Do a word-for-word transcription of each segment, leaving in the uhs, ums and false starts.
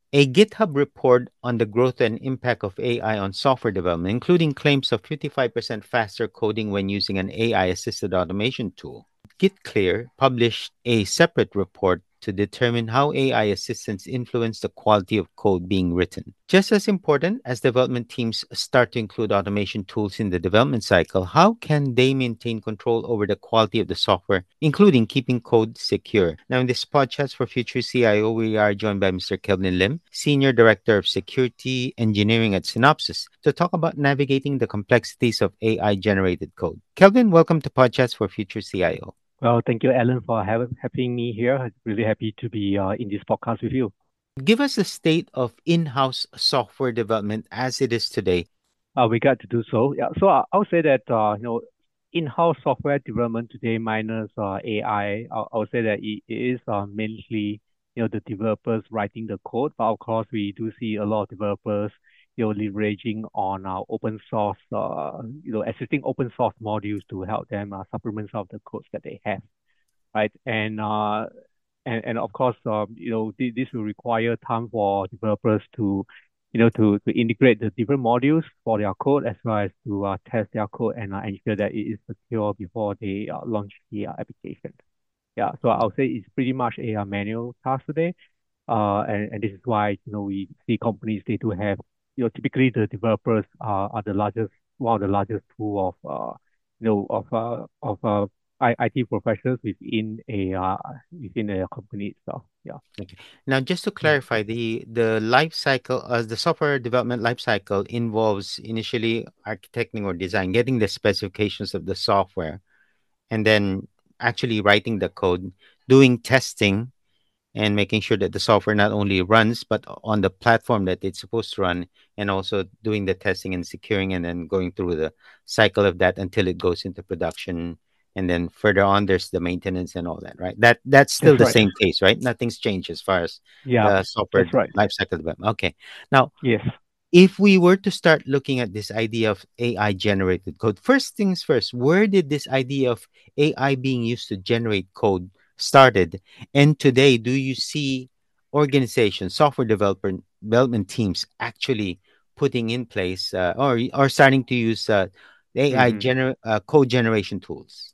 A GitHub report on the growth and impact of A I on software development, including claims of fifty-five percent faster coding when using an A I assisted automation tool. GitClear published a separate report to determine how A I assistants influence the quality of code being written. Just as important as development teams start to include automation tools in the development cycle, how can they maintain control over the quality of the software, including keeping code secure? Now, in this podcast for Future C I O, we are joined by Mister Kelvin Lim, Senior Director of Security Engineering at Synopsys, to talk about navigating the complexities of A I generated code. Kelvin, welcome to Podcast for Future C I O. Well, thank you, Alan, for having having me here. I'm really happy to be uh, in this podcast with you. Give us the state of in-house software development as it is today. Uh, we got to do so. Yeah, so I, I would say that uh, you know, in-house software development today minus uh, A I, I, I I would say that it, it is uh, mainly you know the developers writing the code, but of course we do see a lot of developers you know leveraging on our open source, uh, you know, existing open source modules to help them uh, supplement some of the codes that they have, right? And uh, and and of course, um, you know, th- this will require time for developers to, you know, to to integrate the different modules for their code as well as to uh, test their code and uh, ensure that it is secure before they uh, launch the uh, application. Yeah, so I'll say it's pretty much a, uh manual task today. Uh, and, and this is why, you know, we see companies, they do have, you know, typically the developers are, are the largest, one of the largest pool of, uh, you know, of, uh, of, uh, I- IT professionals within a, uh, within a company itself. Yeah. Okay. Now, just to Mm. clarify, the the life cycle, uh, the software development life cycle involves initially architecting or design, getting the specifications of the software, and then actually writing the code, doing testing, and making sure that the software not only runs but on the platform that it's supposed to run, and also doing the testing and securing, and then going through the cycle of that until it goes into production, and then further on there's the maintenance and all that, right? That that's still That's the right. same case, right? Nothing's changed as far as Yeah, the software that's right. life cycle development. Okay. Now, Yes. if we were to start looking at this idea of A I generated code, first things first, where did this idea of A I being used to generate code started? And today, do you see organizations, software developer development teams actually putting in place uh, or or starting to use uh, A I Mm-hmm. gener- uh, code generation tools?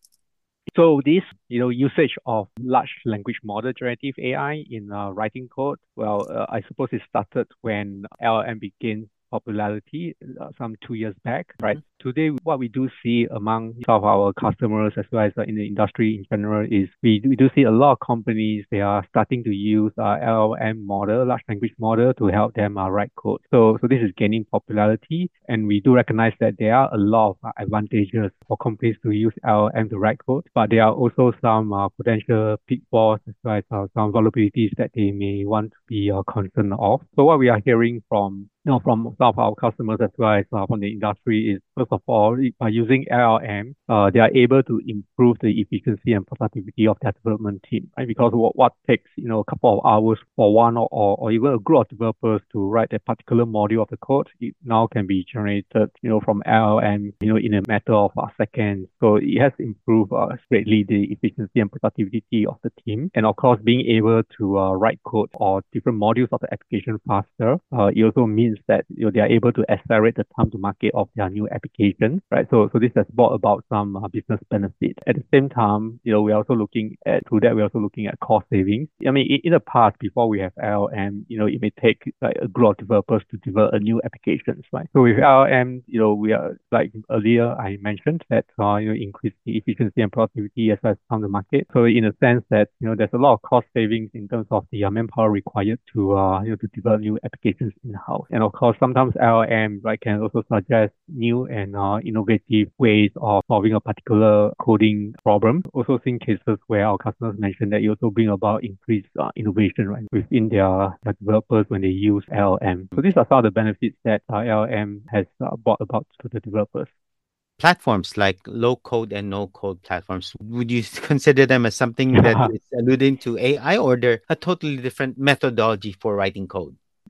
So this, you know, usage of large language model generative A I in uh, writing code, well, uh, I suppose it started when L L M began popularity uh, some two years back, right? Mhm. Today, what we do see among some of our customers as well as uh, in the industry in general is we, we do see a lot of companies, they are starting to use uh, L L M model, large language model to help them uh, write code. So, so this is gaining popularity, and we do recognize that there are a lot of uh, advantages for companies to use L L M to write code, but there are also some uh, potential pitfalls as well as uh, some vulnerabilities that they may want to be uh, concerned of. So what we are hearing from you know, from some of our customers as well as uh, from the industry is, first of all, by using L L M, uh, they are able to improve the efficiency and productivity of their development team, right? Because what, what takes, you know, a couple of hours for one or, or, or even a group of developers to write a particular module of the code, it now can be generated, you know, from L L M, you know, in a matter of uh, seconds. So it has improved uh, greatly the efficiency and productivity of the team. And of course, being able to uh, write code or different modules of the application faster, uh, it also means that you know they are able to accelerate the time to market of their new application, right? So so this has brought about some uh, business benefit. At the same time, you know we're also looking at through that we're also looking at cost savings. I mean, in, in the past before we have L L M, you know it may take like a group of developers to develop a new applications, right? So with L L M, you know we are like earlier I mentioned that uh, you know increase the efficiency and productivity as well as time to market. So in a sense that you know there's a lot of cost savings in terms of the uh, manpower required to uh you know to develop new applications in house. And of course, sometimes L L M right can also suggest new and uh, innovative ways of solving a particular coding problem. Also seen cases where our customers mentioned that it also bring about increased uh, innovation right within their, their developers when they use L L M. So these are some of the benefits that uh, L L M has uh, brought about to the developers. Platforms like low code and no code platforms, would you consider them as something that is alluding to A I, or they're a totally different methodology for writing code?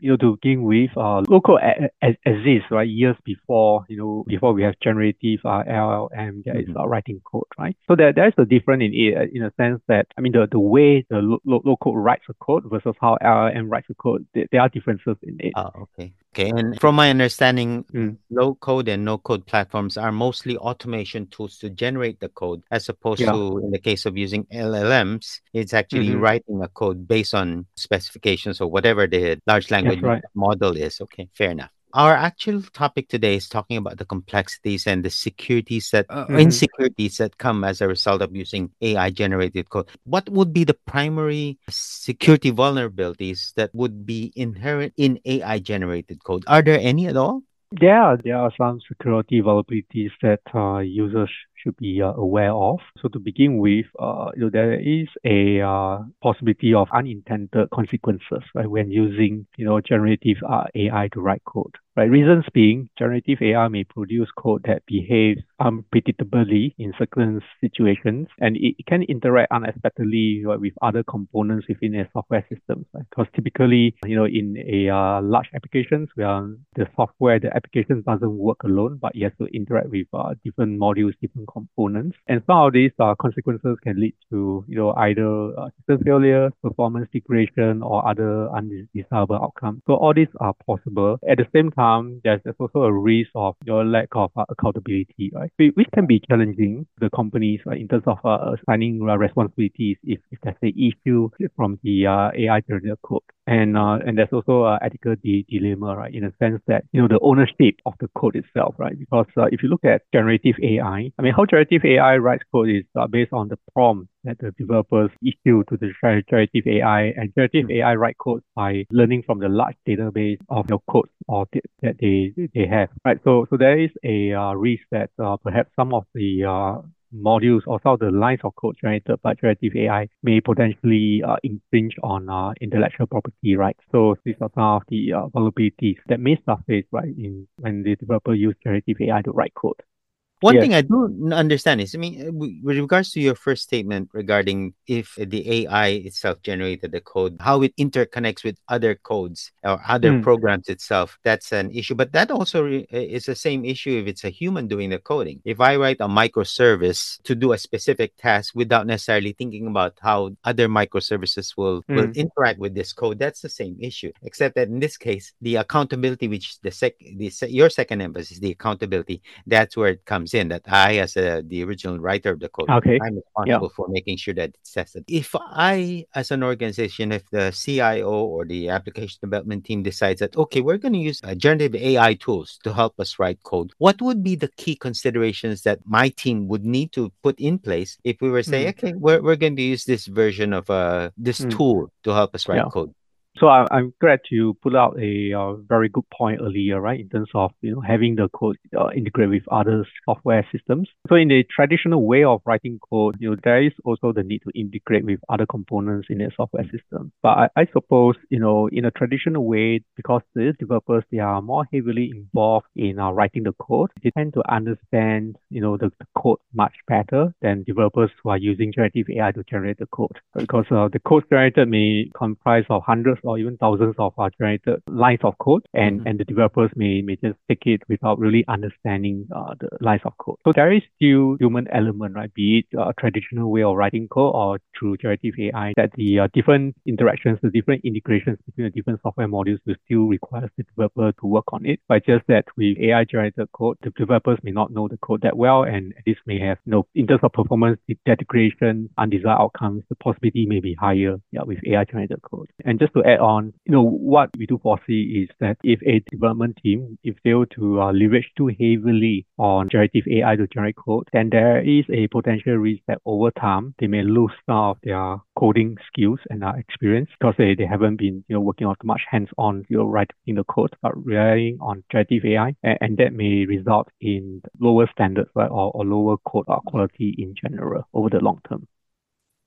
you know, to begin with, uh, low code a- a- exists, right, years before, you know, before we have generative uh, L L M that is Mhm. uh, writing code, right? So there, there's a difference in it, uh, in a sense that, I mean, the, the way the low, low, low code writes a code versus how L L M writes a code, there, there are differences in it. Ah, okay. Okay. And from my understanding, Mm. low code and no code platforms are mostly automation tools to generate the code, as opposed Yeah. to in the case of using L L Ms, it's actually Mm-hmm. writing a code based on specifications or whatever the large language That's right. model is. Okay, fair enough. Our actual topic today is talking about the complexities and the securities that uh, Mm-hmm. insecurities that come as a result of using A I generated code. What would be the primary security vulnerabilities that would be inherent in A I generated code? Are there any at all? Yeah, there are some security vulnerabilities that uh, users should be uh, aware of. So to begin with, uh, you know, there is a uh, possibility of unintended consequences, right, when using, you know, generative uh, A I to write code. Right, reasons being, generative A I may produce code that behaves unpredictably in certain situations, and it, it can interact unexpectedly, right, with other components within a software system. Right? Because typically, you know, in a uh, large applications, where the software, the application doesn't work alone, but it has to interact with uh, different modules, different components, and some of these uh, consequences can lead to, you know, either uh, system failure, performance degradation, or other undesirable outcomes. So all these are possible. At the same time, there's, there's also a risk of your lack of uh, accountability, right? Which which can be challenging to the companies, right, in terms of uh, assigning uh, responsibilities if, if there's an issue from the uh, A I generated code. And uh, and there's also an ethical di- dilemma, right, in a sense that, you know, the ownership of the code itself, right? Because uh, if you look at generative A I, I mean, how generative A I writes code is uh, based on the prompt that the developers issue to the generative A I, and generative A I write code by learning from the large database of your code or th- that they they have, right? So so there is a uh, risk that uh, perhaps some of the uh, modules or some of the lines of code generated by generative A I may potentially uh, infringe on uh, intellectual property rights. So these are some of the uh, vulnerabilities that may surface, right, in when the developer use generative A I to write code. One Yes. thing I do n- understand is, I mean, uh, w- with regards to your first statement regarding if the A I itself generated the code, how it interconnects with other codes or other Mm, programs itself, that's an issue. But that also re- uh, is the same issue if it's a human doing the coding. If I write a microservice to do a specific task without necessarily thinking about how other microservices will, will mm, interact with this code, that's the same issue. Except that in this case, the accountability, which the sec, the se- your second emphasis, the accountability, that's where it comes in, that I, as a, the original writer of the code, okay. I'm Yeah. responsible for making sure that it's tested. If I, as an organization, if the C I O or the application development team decides that, okay, we're going to use uh, generative A I tools to help us write code, what would be the key considerations that my team would need to put in place if we were saying, Mm, okay, we're, we're going to use this version of uh, this mm, tool to help us write yeah. code? So I, I'm glad you put out a uh, very good point earlier, right? In terms of, you know, having the code uh, integrate with other software systems. So in the traditional way of writing code, you know, there is also the need to integrate with other components in a software system. But I, I suppose, you know, in a traditional way, because the developers, they are more heavily involved in uh, writing the code, they tend to understand, you know, the, the code much better than developers who are using generative A I to generate the code. Because uh, the code generated may comprise of hundreds or even thousands of uh, generated lines of code, and, Mhm. and the developers may, may just take it without really understanding uh, the lines of code. So there is still human element, right? Be it a traditional way of writing code or through generative A I, that the uh, different interactions, the different integrations between the different software modules will still require the developer to work on it. But just that with A I generated code, the developers may not know the code that well, and this may have, you know, in terms of performance degradation, undesired outcomes, the possibility may be higher, yeah, with A I generated code. And just to add on, you know, what we do foresee is that if a development team, if they were to uh, leverage too heavily on generative A I to generate code, then there is a potential risk that over time they may lose some of their coding skills and uh, experience, because they, they haven't been, you know, working on much hands-on, you know, writing the code, but relying on generative A I, and, and that may result in lower standards, right, or, or lower code uh, quality in general over the long term.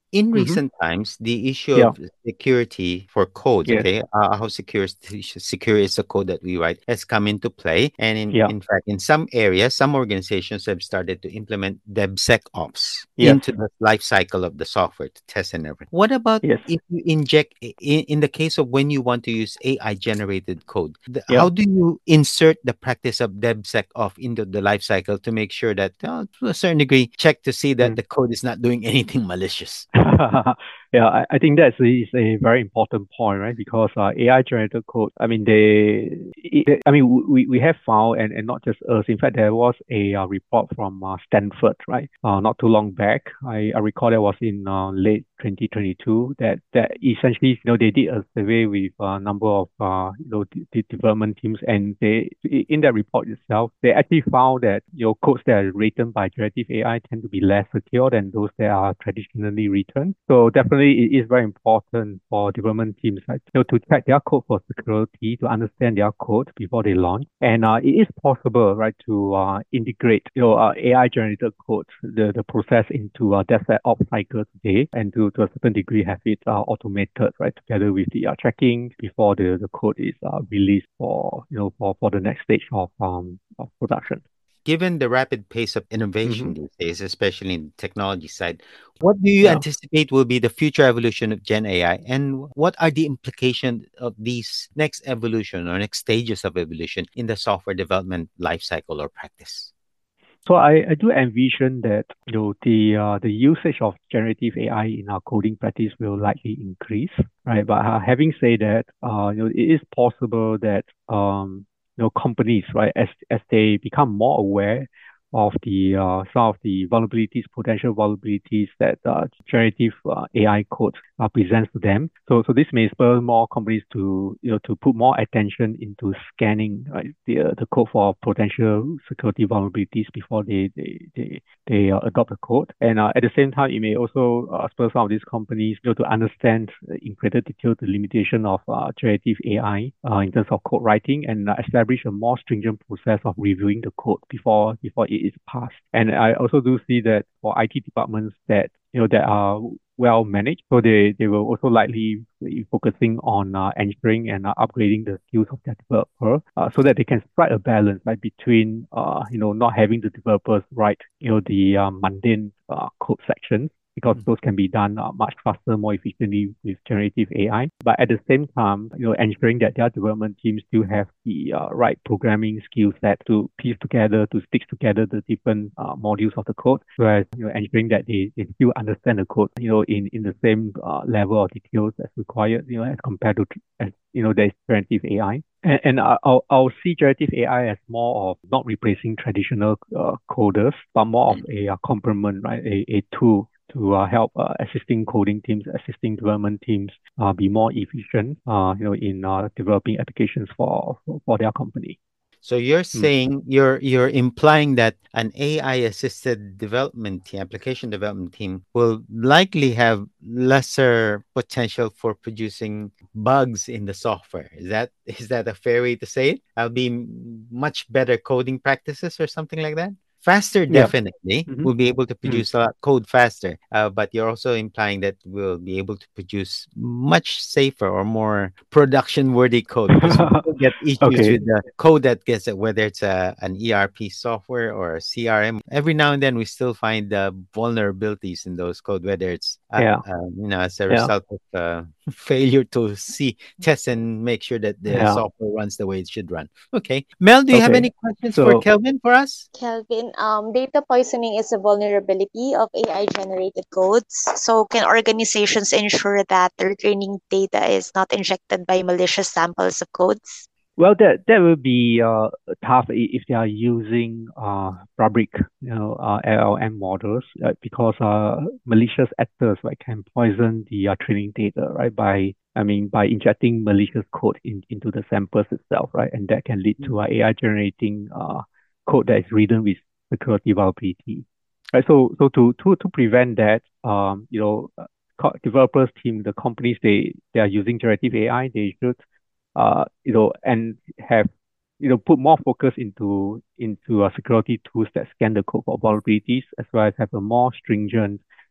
In Mm-hmm. recent times, the issue Yeah. of security for codes, Yes. okay, uh, how secure is, secure is the code that we write, has come into play. And in, Yeah. in fact, in some areas, some organizations have started to implement DevSecOps Yes. into the life cycle of the software to test and everything. What about Yes. if you inject, in, in the case of when you want to use A I generated code, the, Yeah. how do you insert the practice of DevSecOps into the life cycle to make sure that, uh, to a certain degree, check to see that Mm. the code is not doing anything malicious? Yeah, I, I think that's is a very important point, right? Because uh, A I generated code, I mean, they, it, I mean, we, we have found, and, and not just us. In fact, there was a uh, report from uh, Stanford, right? Uh, not too long back. I, I recall that was in uh, late twenty twenty-two. That that essentially, you know, they did a survey with a number of uh, you know, the, the development teams, and they in that report itself, they actually found that your codes that are written by generative A I tend to be less secure than those that are traditionally written. So definitely it is very important for development teams, right, you know, to check their code for security, to understand their code before they launch. And uh, it is possible, right, to uh, integrate, you know, uh, A I generated code, the, the process into a DevSecOps cycle today, and to, to a certain degree have it uh, automated, right, together with the uh, tracking before the, the code is uh, released for, you know, for, for the next stage of um of production. Given the rapid pace of Mm-hmm. innovation these days, especially in the technology side, what do you Yeah. anticipate will be the future evolution of Gen A I? And what are the implications of these next evolution or next stages of evolution in the software development lifecycle or practice? So I, I do envision that, you know, the uh, the usage of generative A I in our coding practice will likely increase, right? But uh, having said that, uh, you know, it is possible that um, you know, companies, right, as as they become more aware of the uh, some of the vulnerabilities, potential vulnerabilities that uh, generative uh, A I code uh, presents to them. So so this may spur more companies to, you know, to put more attention into scanning, right, the uh, the code for potential security vulnerabilities before they they they, they uh, adopt the code. And uh, at the same time, it may also uh, spur some of these companies, you know, to understand in greater detail the limitation of uh, generative A I uh, in terms of code writing, and uh, establish a more stringent process of reviewing the code before before it is passed. And I also do see that for I T departments that, you know, that are well managed, so they, they will also likely be focusing on uh, ensuring and uh, upgrading the skills of their developer, uh, so that they can strike a balance, like, between uh, you know, not having the developers write, you know, the uh, mundane uh, code sections, because those can be done uh, much faster, more efficiently with generative A I. But at the same time, you know, ensuring that their development teams still have the uh, right programming skill set to piece together, to stitch together the different uh, modules of the code, whereas, you know, ensuring that they, they still understand the code, you know, in, in the same uh, level of details as required, you know, as compared to, as, you know, there's generative A I. And, and I'll, I'll see generative A I as more of not replacing traditional uh, coders, but more of a, a complement, right? A, a tool to uh, help uh, assisting coding teams, assisting development teams uh, be more efficient, uh, you know, in uh, developing applications for, for for their company. So you're Mm. saying you're you're implying that an A I assisted development team, application development team will likely have lesser potential for producing bugs in the software. Is that is that a fair way to say it? I'll be m- much better coding practices or something like that? Faster, Yeah. definitely. Mm-hmm. We'll be able to Mm. produce a lot code faster. Uh, but you're also implying that we'll be able to produce much safer or more production worthy code, because we still get issues Okay. with the code that gets it, whether it's a, an E R P software or a C R M. Every now and then we still find uh, vulnerabilities in those code, whether it's uh, Yeah. uh, you know, as a Yeah. result of uh, failure to see, test, and make sure that the Yeah. software runs the way it should run. Okay, Mel, do you have Okay. any questions for So Kelvin for us? Kelvin, um, data poisoning is a vulnerability of A I generated codes. So, can organizations ensure that their training data is not injected by malicious samples of codes? well, that that will be uh, tough i- if they are using uh fabric, you know, uh, L L M models, uh, because uh malicious actors, right, can poison the uh, training data, right, by, I mean, by injecting malicious code in, into the samples itself, right, and that can lead to uh, A I generating uh code that is written with security vulnerability, right. So so to to to prevent that, um, you know, uh, co- developers team, the companies, they they are using generative A I, they should uh, you know, and have, you know, put more focus into into uh, security tools that scan the code for vulnerabilities, as well as have a more stringent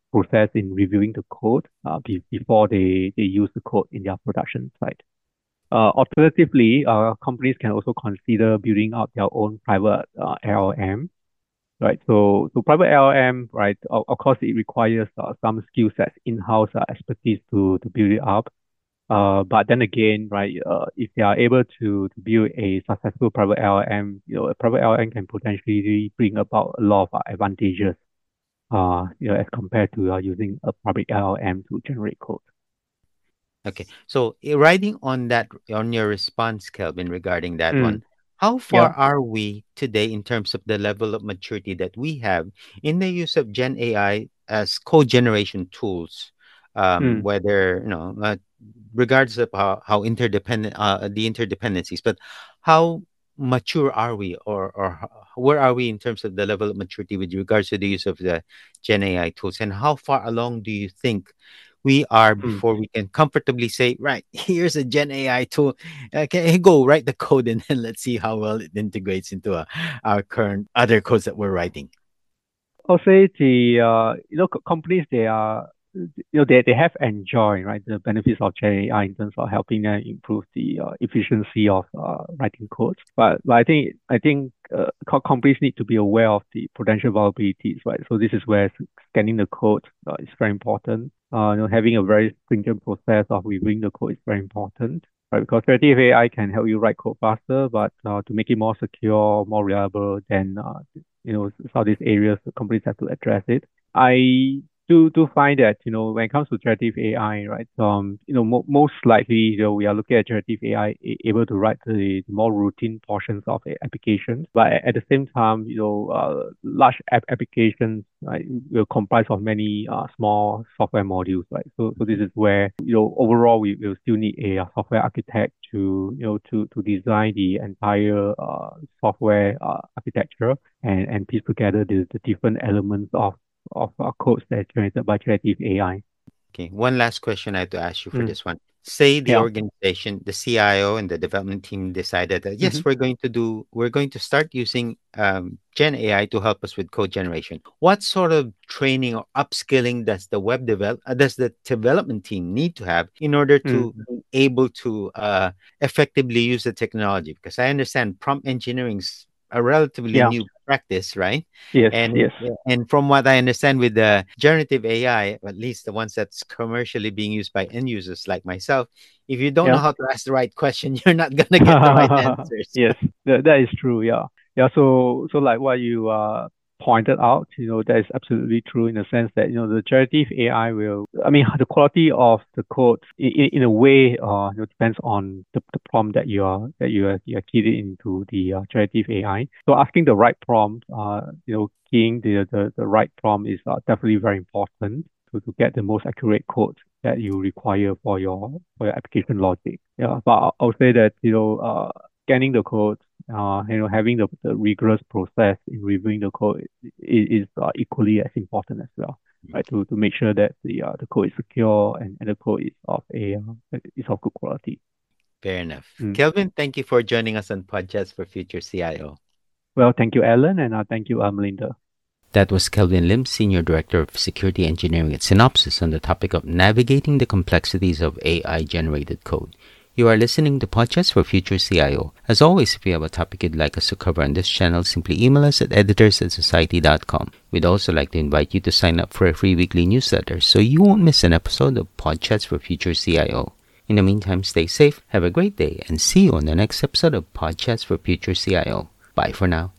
process in reviewing the code uh, be, before they, they use the code in their production site. Uh, alternatively, uh, companies can also consider building out their own private uh, L L M, right? So, so private L L M, right? Of, of course, it requires uh, some skill sets, in-house uh, expertise to to build it up. Uh, but then again, right? Uh, if they are able to, to build a successful private L L M, you know, a private L L M can potentially bring about a lot of uh, advantages. Uh, you know, as compared to uh, using a public L L M to generate code. Okay, so eh, riding on that, on your response, Kelvin, regarding that Mm. one, how far Yeah. are we today in terms of the level of maturity that we have in the use of Gen A I as code generation tools? Um, Mm. whether, you know, uh, regardless of how, how interdependent, uh, the interdependencies, but how mature are we, or or h- where are we in terms of the level of maturity with regards to the use of the Gen A I tools, and how far along do you think we are Mm. before we can comfortably say, right, here's a Gen A I tool. Uh, can hey, go write the code, and then let's see how well it integrates into uh, our current other codes that we're writing. I'll say the uh, you know co- companies they are you know they, they have enjoyed right the benefits of Gen A I in terms of helping them improve the uh, efficiency of uh, writing codes. But, but I think I think uh, co- companies need to be aware of the potential vulnerabilities, right? So this is where s- scanning the code uh, is very important. Uh, you know, having a very stringent process of reviewing the code is very important. Right, because generative A I can help you write code faster, but uh, to make it more secure, more reliable, then uh, you know, some of these areas the companies have to address it. I do do find that, you know, when it comes to generative A I, right, um, you know, mo- most likely, you know, we are looking at generative A I a- able to write the more routine portions of a applications, but at the same time, you know, uh, large app applications, right, will comprise of many uh, small software modules, right? So, so this is where, you know, overall we will still need a uh, software architect to, you know, to to design the entire uh, software uh, architecture and, and piece together the, the different elements of, of uh, codes that are generated by generative A I. Okay, one last question I have to ask you for Mm. this one. Say the Yeah. organization, the C I O and the development team decided that yes, Mhm. we're going to do, we're going to start using um, Gen A I to help us with code generation. What sort of training or upskilling does the web develop, uh, does the development team need to have in order Mm. to be able to uh, effectively use the technology? Because I understand prompt engineering is a relatively Yeah. new practice, right? Yes. And Yes. and from what I understand with the generative A I, at least the ones that's commercially being used by end users like myself, if you don't know Yeah. how to ask the right question, you're not gonna get the right answers. Yes, that, that is true. Yeah. Yeah. So, so like what you uh pointed out, you know, that is absolutely true in the sense that, you know, the generative A I will, I mean, the quality of the code in, in a way, uh, you know, depends on the, the prompt that you are, that you are, you are keyed into the uh, generative A I. So asking the right prompt, uh, you know, keying the, the, the right prompt is uh, definitely very important to, to get the most accurate code that you require for your for your application logic. Yeah, but I- I'll say that, you know, uh, scanning the code, uh, you know, having the, the rigorous process in reviewing the code is, is uh, equally as important as well, right? To to make sure that the uh, the code is secure and, and the code is of a uh, is of good quality. Fair enough. Mm. Kelvin, thank you for joining us on Podcast for Future C I O. Well, thank you, Alan, and uh, thank you, uh, Melinda. That was Kelvin Lim, Senior Director of Security Engineering at Synopsys, on the topic of navigating the complexities of A I-generated code. You are listening to Podcast for Future C I O. As always, if you have a topic you'd like us to cover on this channel, simply email us at editors at society dot com. We'd also like to invite you to sign up for a free weekly newsletter so you won't miss an episode of Podcast for Future C I O. In the meantime, stay safe, have a great day, and see you on the next episode of Podcast for Future C I O. Bye for now.